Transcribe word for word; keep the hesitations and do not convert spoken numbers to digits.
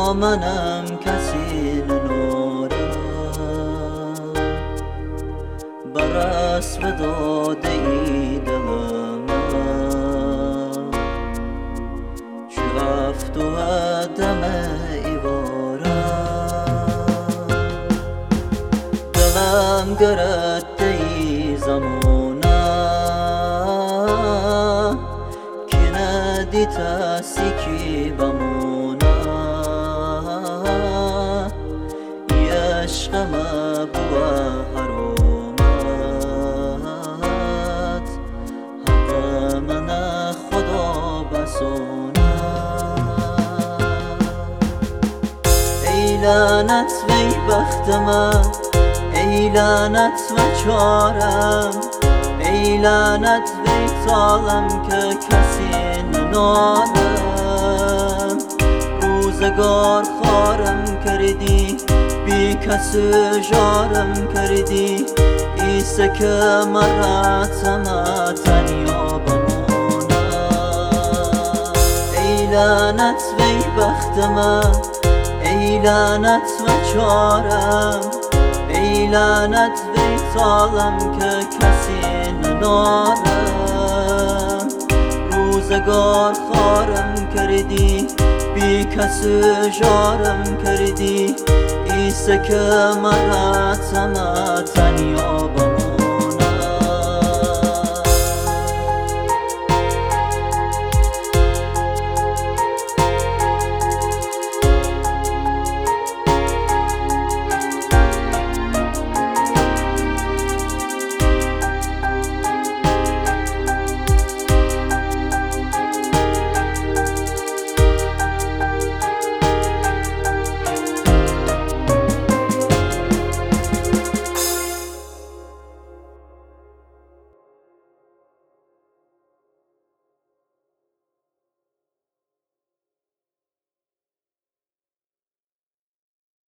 منم کسی ننارم برس به داده ای دلم چو هفت و دم ایوارم دلم گرد ای زمانه که ندیت سیکی بمونه ای عشقم بوه حرامت حق من خدا بسونه ای لعنت وی بخت من ای لعنت و چارم ای لعنت وی سالم که کسی ننالم روزگار خارم کردی بی کس جارم کردی ایسه که مراتم تنیا بمانم ای لعنت وی بخت من ای لعنت و چارم ای لعنت وی سالم که کسی ننالم روزگار خارم کردی بی کس جارم کردی ایسه که مراتم تنیا